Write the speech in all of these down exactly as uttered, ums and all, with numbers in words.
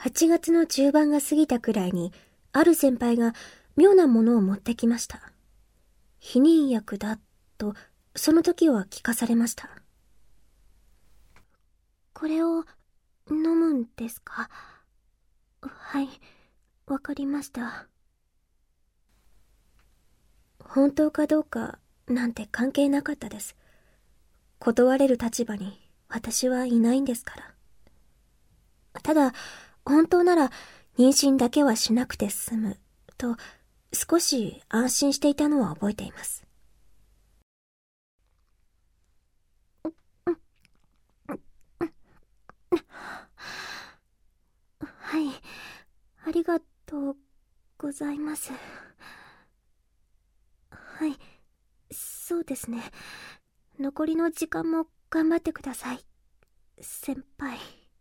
はちがつの中盤が過ぎたくらいに、ある先輩が妙なものを持ってきました。避妊薬だと、その時は聞かされました。これを飲むんですか？はい、わかりました。本当かどうかなんて関係なかったです。断れる立場に私はいないんですから。ただ、本当なら妊娠だけはしなくて済むと少し安心していたのは覚えています。はい、ありがとうございます。はい、そうですね。残りの時間も頑張ってください、先輩。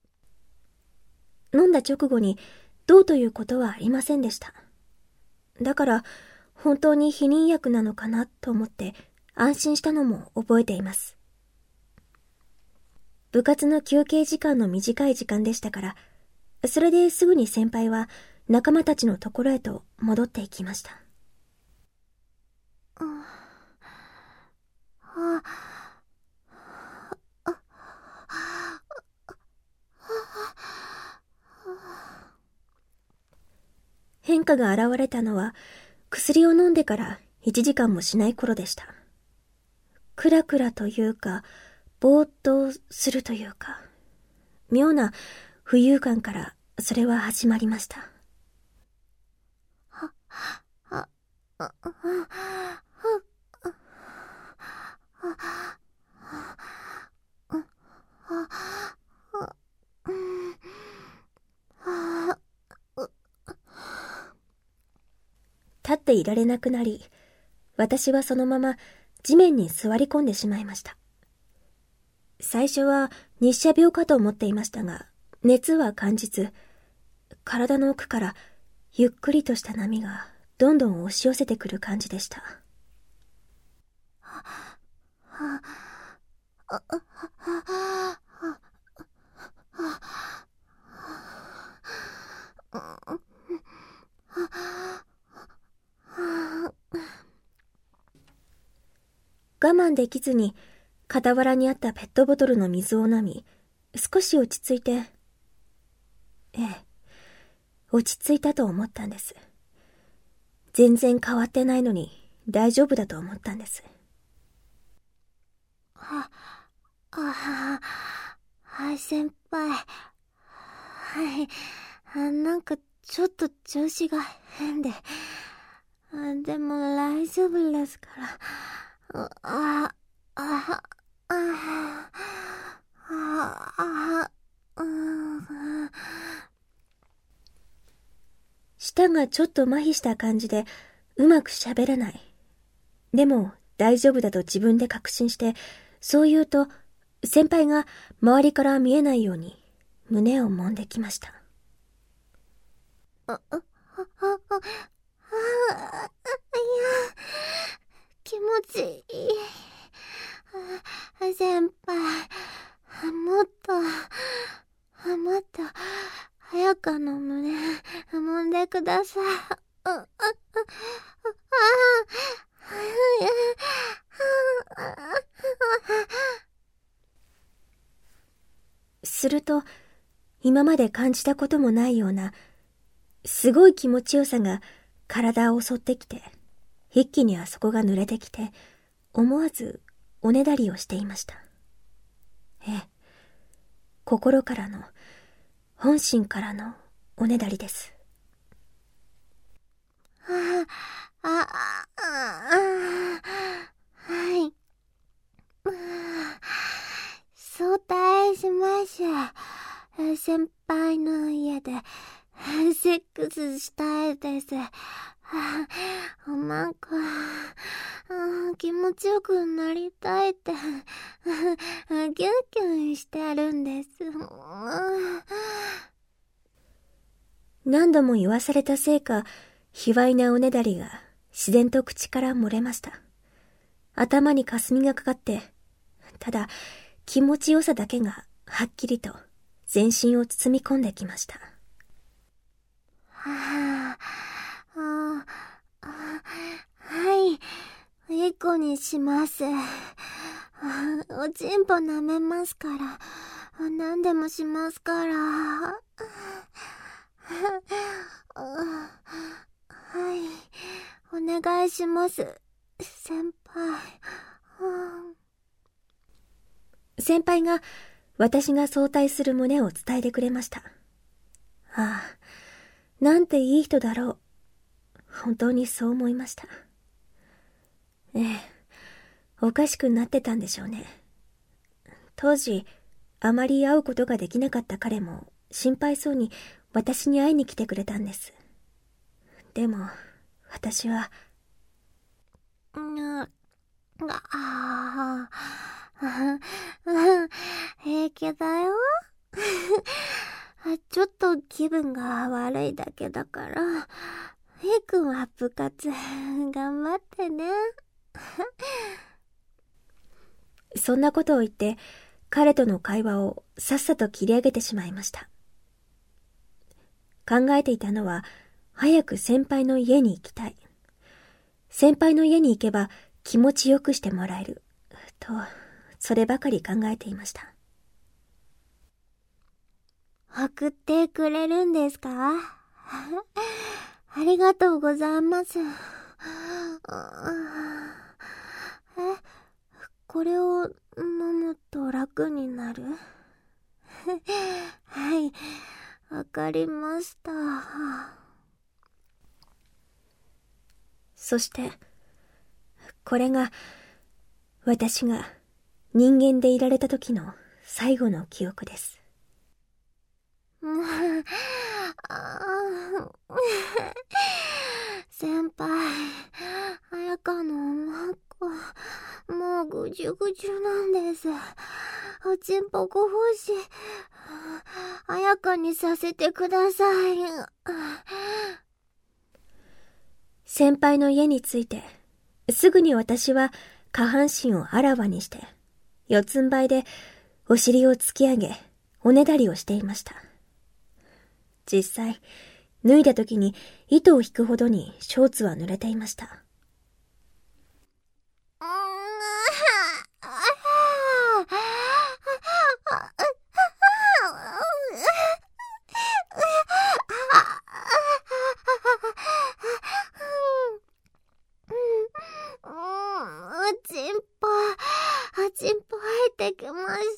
飲んだ直後にどうということはありませんでした。だから本当に避妊薬なのかなと思って安心したのも覚えています。部活の休憩時間の短い時間でしたから、それですぐに先輩は仲間たちのところへと戻っていきました。あああ変化が現れたのは薬を飲んでからいちじかんもしない頃でした。クラクラというかぼーっとするというか、妙な浮遊感からそれは始まりました。は、は、あ、あ、立っていられなくなり、私はそのまま地面に座り込んでしまいました。最初は日射病かと思っていましたが、熱は感じず、体の奥からゆっくりとした波がどんどん押し寄せてくる感じでした。我慢できずに傍らにあったペットボトルの水を飲み、少し落ち着いて、ええ、落ち着いたと思ったんです。全然変わってないのに大丈夫だと思ったんです。は、あ、はい、先輩。はい、あ、なんかちょっと調子が変で。あ、でも大丈夫ですから。あ、あ、あ、あ、あ、あ、うん。舌がちょっと麻痺した感じでうまく喋れない。でも大丈夫だと自分で確信して、そう言うと先輩が周りから見えないように胸を揉んできました。あ、あ、あ、あ、あ、あ、いや、気持ちいい。あ、先輩、もっと、もっと早くの胸揉んでください。あ、あ、あ、あ、すると、今まで感じたこともないような、すごい気持ちよさが体を襲ってきて、一気にあそこが濡れてきて、思わずおねだりをしていました。ええ、心からの、本心からのおねだりです。ああ、あ、あ、はい。早退しましょう。先輩の家でセックスしたいです。なんか気持ちよくなりたいってギュンギュンしてるんです。何度も言わされたせいか、卑猥なおねだりが自然と口から漏れました。頭に霞がかかって、ただ気持ちよさだけがはっきりと全身を包み込んできました。 はあ、ああ、はい、いい子にします。おちんぽ舐めますから、何でもしますから。はい、お願いします、先輩。 先輩が私が早退する旨を伝えてくれました。ああ、なんていい人だろう。本当にそう思いました。ええ、おかしくなってたんでしょうね。当時、あまり会うことができなかった彼も心配そうに私に会いに来てくれたんです。でも、私は、 うん、ああ、平気だよ。ちょっと気分が悪いだけだから、ひーくんは部活頑張ってね。 そんなことを言って彼との会話をさっさと切り上げてしまいました。考えていたのは早く先輩の家に行きたい。先輩の家に行けば気持ちよくしてもらえる。と、そればかり考えていました。 送ってくれるんですか？ありがとうございます。え、これを飲むと楽になる？はい、わかりました。 そして、これが私が人間でいられた時の最後の記憶です。 先輩、彩香のおまっこ、もうぐじゅぐじゅなんです。おちんぽご奉仕、彩香にさせてください。 先輩の家に着いて、すぐに私は下半身をあらわにして、四つん這いでお尻を突き上げ、おねだりをしていました。実際、脱いだ時に糸を引くほどにショーツは濡れていました。 おちんぽ、おちんぽ入ってきました。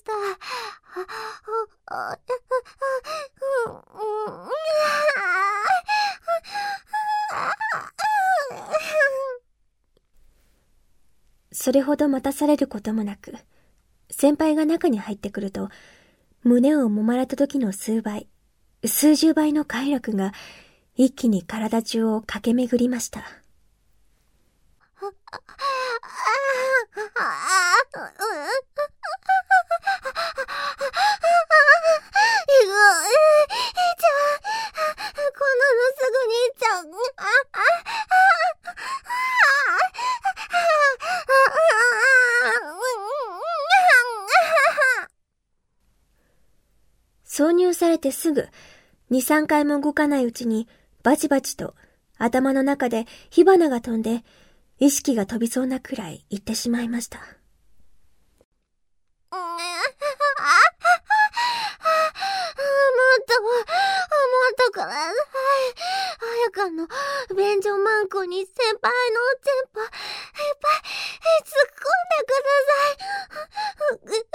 それほど待たされることもなく、先輩が中に入ってくると、胸を揉まれた時の数倍、数十倍の快楽が一気に体中を駆け巡りました。挿入されてすぐ、二、三回も動かないうちに、バチバチと頭の中で火花が飛んで、意識が飛びそうなくらい言ってしまいました。もっと、もっとください。彩香の便所マンコに先輩のおちんぽ、いっぱい突っ込んでください。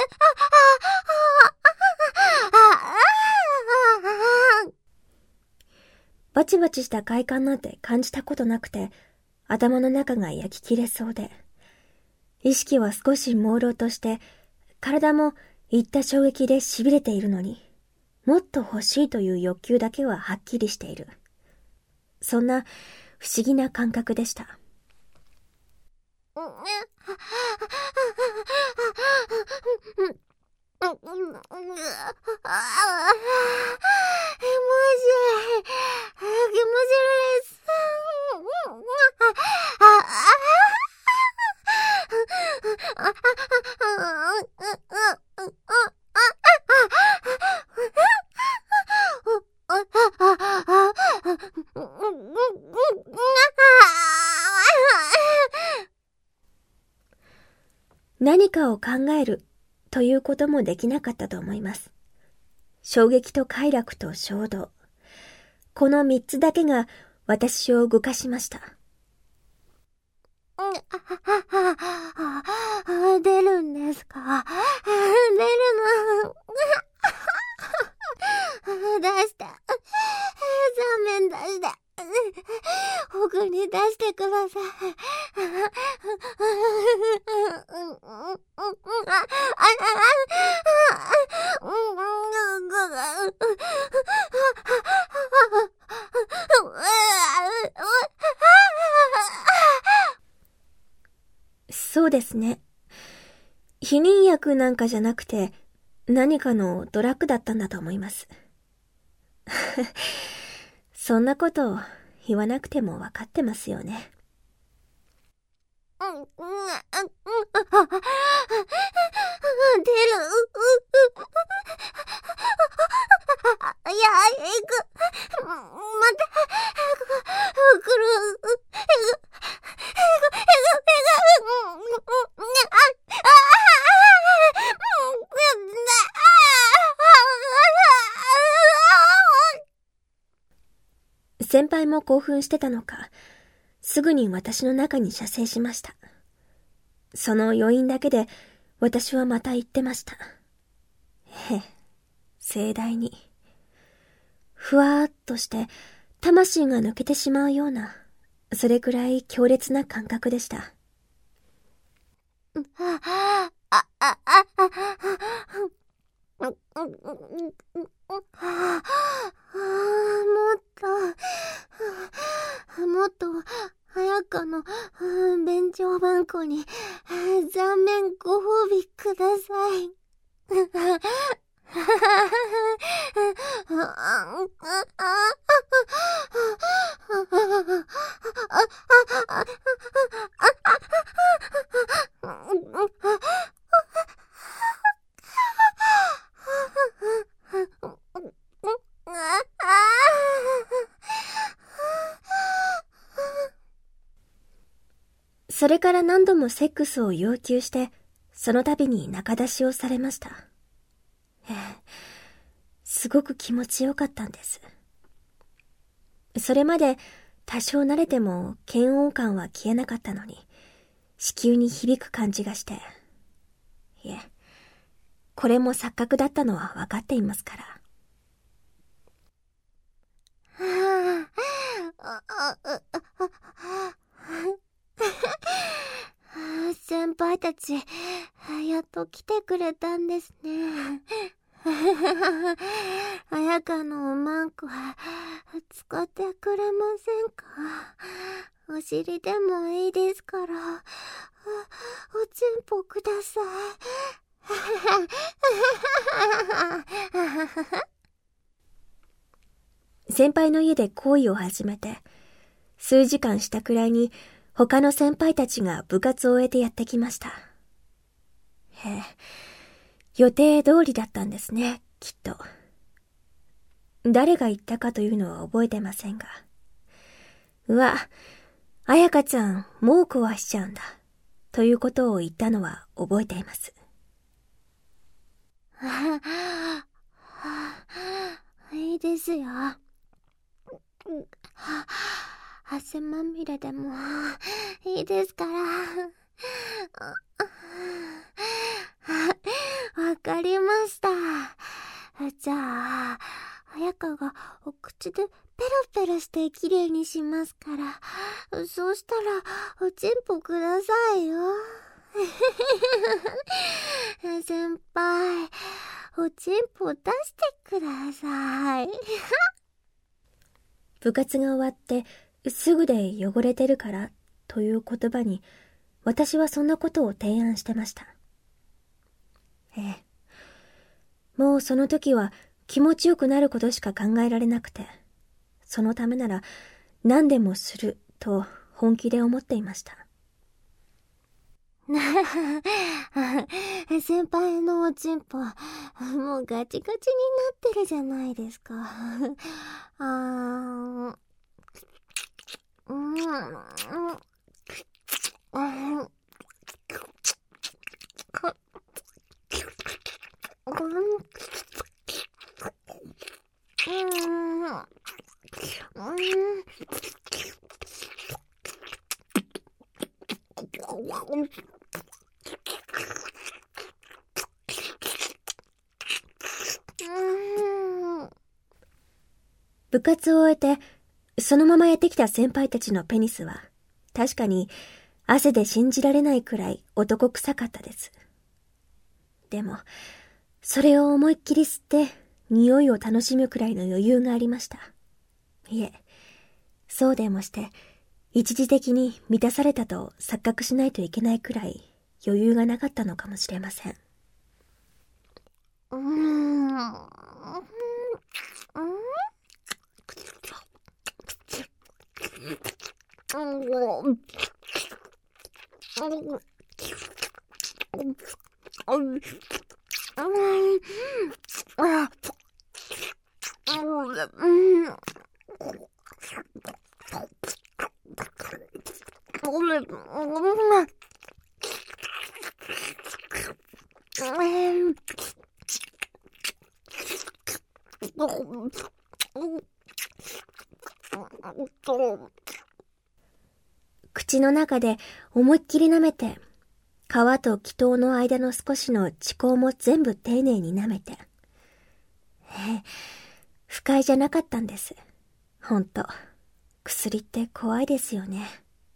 バチバチした快感なんて感じたことなくて、頭の中が焼き切れそうで、意識は少し朦朧として、体もいった衝撃で痺れているのに、もっと欲しいという欲求だけははっきりしている。そんな不思議な感覚でした。 え、もし、気持ち悪いです。 何かを考えるということもできなかったと思います。衝撃と快楽と衝動。この三つだけが私を動かしました。 出るんですか？出るの。出して。残面出して。奥に出してください。 そうですね。避妊薬なんかじゃなくて、何かのドラッグだったんだと思います。そんなこと言わなくても分かってますよね。 出る。いや、行く。また、来る。 先輩も興奮してたのか、すぐに私の中に射精しました。その余韻だけで私はまた言ってました。へえ、盛大に。ふわーっとして魂が抜けてしまうような、それくらい強烈な感覚でした。 あ、あ、あ、あ、あ、もっと、もっと、彩香の便所番号に残面ご褒美ください。 それから何度もセックスを要求して、その度に仲出しをされました。ええ、すごく気持ちよかったんです。それまで多少慣れても嫌悪感は消えなかったのに、子宮に響く感じがして。いえ、これも錯覚だったのは分かっていますから。 先輩たち、やっと来てくれたんですね。彩香のおまんこ、使ってくれませんか？お尻でもいいですから、おちんぽください。先輩の家で行為を始めて、数時間したくらいに他の先輩たちが部活を終えてやってきました。へえ、予定通りだったんですね、きっと。誰が言ったかというのは覚えてませんが。うわ、彩香ちゃんもう壊しちゃうんだ、ということを言ったのは覚えています。 いいですよ。汗まみれでもいいですから。わかりました。じゃあ、彩香がお口でペロペロしてきれいにしますから、そうしたらおちんぽくださいよ。先輩、おちんぽ出してください。 部活が終わってすぐで汚れてるからという言葉に、私はそんなことを提案してました。ええ、もうその時は気持ちよくなることしか考えられなくて、そのためなら何でもすると本気で思っていました。 先輩のおちんぽ、もうガチガチになってるじゃないですか。あー、うん、うん、 部活を終えて、そのままやってきた先輩たちのペニスは、確かに汗で信じられないくらい男臭かったです。でも、それを思いっきり吸って、匂いを楽しむくらいの余裕がありました。いえ、そうでもして、一時的に満たされたと錯覚しないといけないくらい余裕がなかったのかもしれません。 うーん。 口の中で思いっきり舐めて、皮と気筒の間の少しの血行も全部丁寧に舐めて。ええ、不快じゃなかったんです。ほんと、薬って怖いですよね。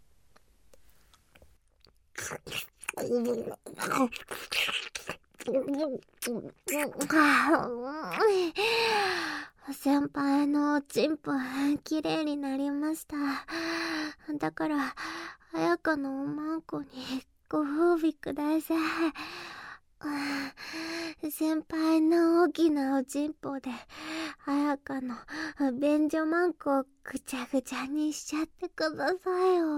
先輩のおちんぽきれいになりました。だから彩香のおまんこにご褒美ください。先輩の大きなおちんぽで彩香の便所まんこをぐちゃぐちゃにしちゃってくださいよ。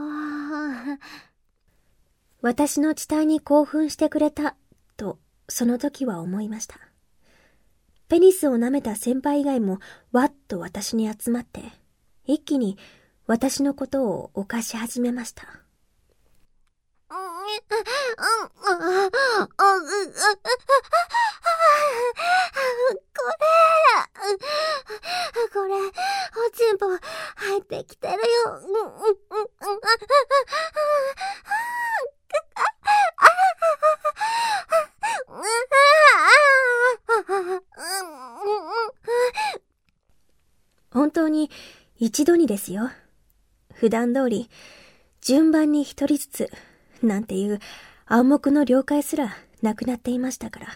私の期待に興奮してくれたとその時は思いました。ペニスを舐めた先輩以外もわっと私に集まって、一気に私のことを犯し始めました。 これ、おちんぽ入ってきてるよ。 本当に一度にですよ。普段通り順番に一人ずつなんていう暗黙の了解すらなくなっていましたから。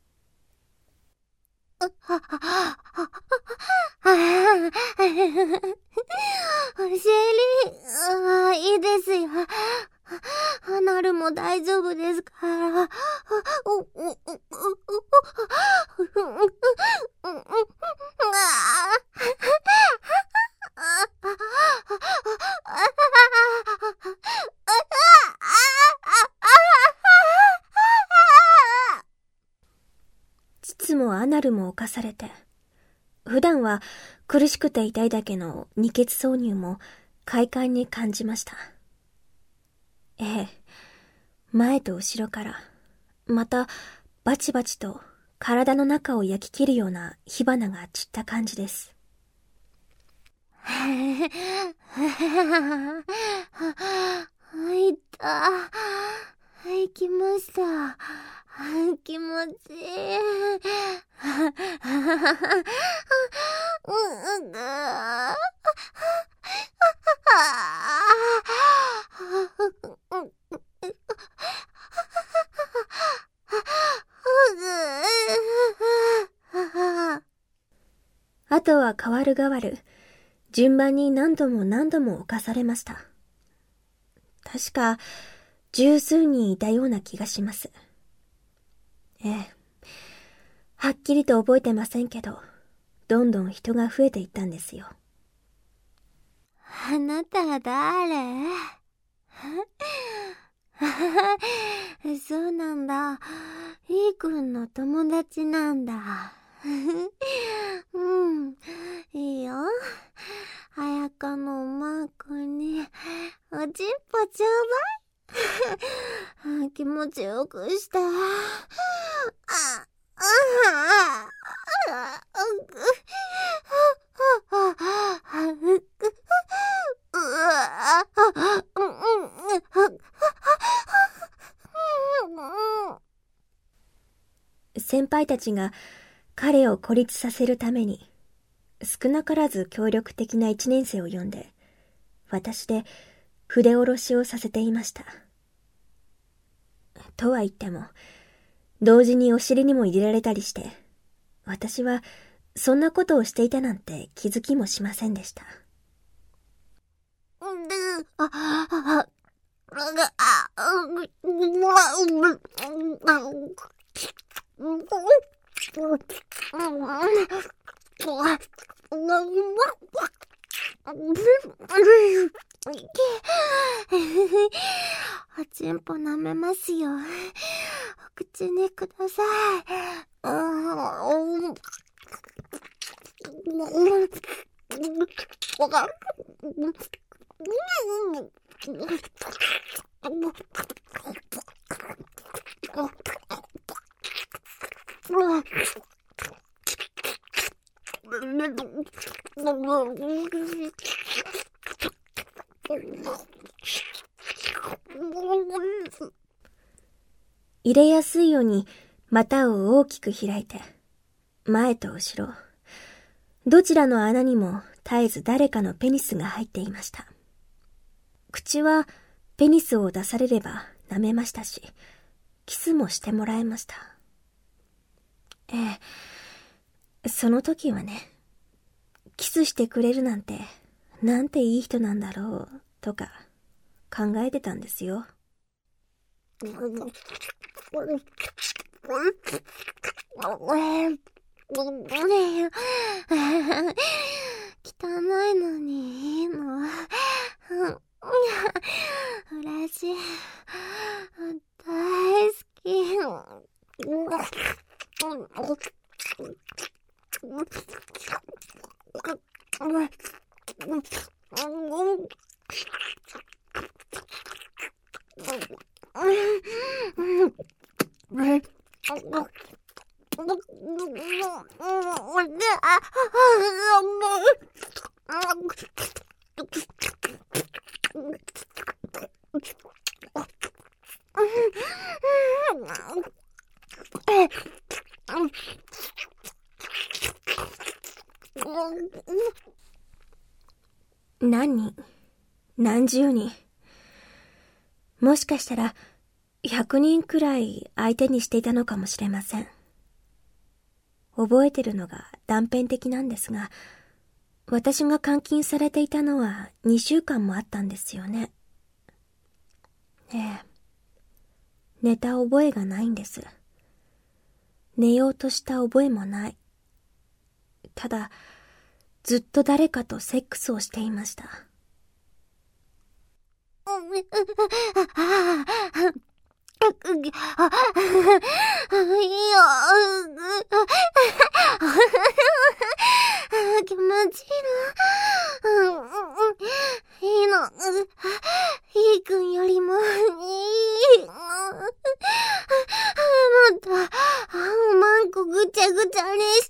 お尻、あ、いいですよ。アナルも大丈夫ですから。 膣もアナルも侵されて、普段は苦しくて痛いだけの二血挿入も快感に感じました。ええ、前と後ろから、またバチバチと体の中を焼き切るような火花が散った感じです。 入った。行きました。気持ちいい。 あとは変わる変わる、順番に何度も何度も犯されました。確か、十数人いたような気がします。ええ、はっきりと覚えてませんけど、どんどん人が増えていったんですよ。 あなたは誰？そうなんだ。いいくんの友達なんだ。うん、いいよ。彩香のおまんこにおちんぽちょうだい。気持ちよくして。ああああ輩たちが彼を孤立させるために、少なからず協力的な一年生を呼んで、私で筆下ろしをさせていました。とは言っても、同時にお尻にも入れられたりして、私はそんなことをしていたなんて気づきもしませんでした。 あ、あ、おちんぽ舐めますよ。お口にください。 入れやすいように股を大きく開いて、前と後ろ、どちらの穴にも絶えず誰かのペニスが入っていました。口はペニスを出されれば舐めましたし、キスもしてもらいました。ええ、その時はね、キスしてくれるなんて、なんていい人なんだろう、とか考えてたんですよ。 汚いのにいいの。嬉しい。大好き。 何人、何十人。もしかしたら、百人くらい相手にしていたのかもしれません。覚えてるのが断片的なんですが、私が監禁されていたのはにしゅうかんもあったんですよね。ええ。寝た覚えがないんです。寝ようとした覚えもない。ただ、ずっと誰かとセックスをしていました。 いいよ。気持ちいいの。いいの。いいくんよりもいい。もっと、マンコぐちゃぐちゃにして。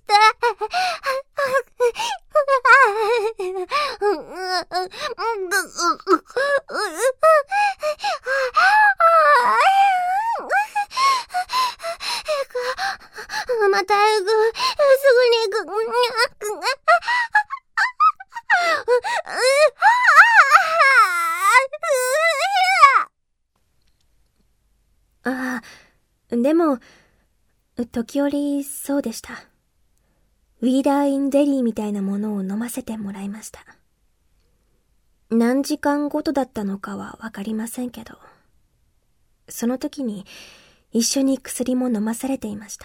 また行く。すぐに行く。 ああ、でも、時折そうでした。ウィーダーインゼリーみたいなものを飲ませてもらいました。何時間ごとだったのかはわかりませんけど、その時に一緒に薬も飲まされていました。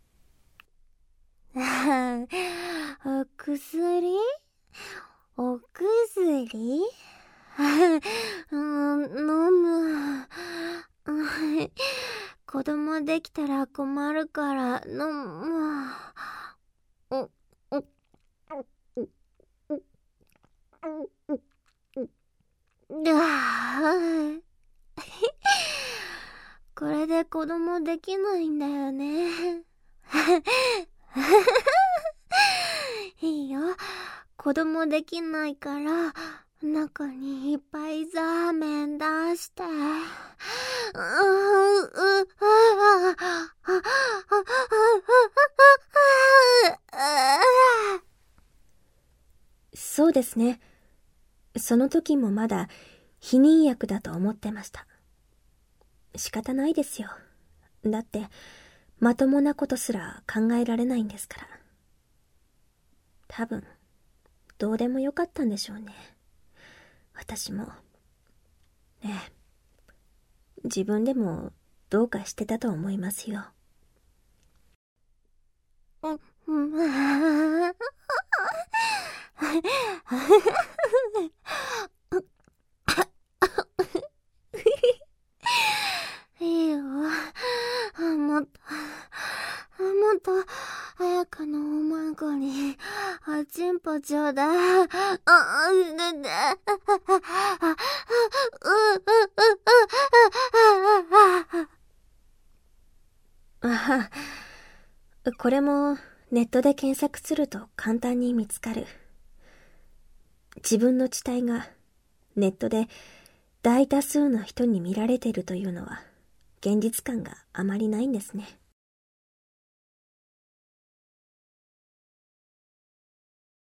お薬？お薬？うん、飲む。子供できたら困るから飲む。これで子供できないんだよね。いいよ。子供できないから中にいっぱいザーメン出して。ううううそうですね。その時もまだ避妊薬だと思ってました。仕方ないですよ。だって、まともなことすら考えられないんですから。多分、どうでもよかったんでしょうね。私も。ええ。自分でもどうかしてたと思いますよ。 うん、うん。いいよ。もっと、もっと、早くのおまんこに、おちんぽちょうだい。あ、う、で、で、あ、 ああ、これもネットで検索すると簡単に見つかる。自分の地体がネットで大多数の人に見られているというのは現実感があまりないんですね。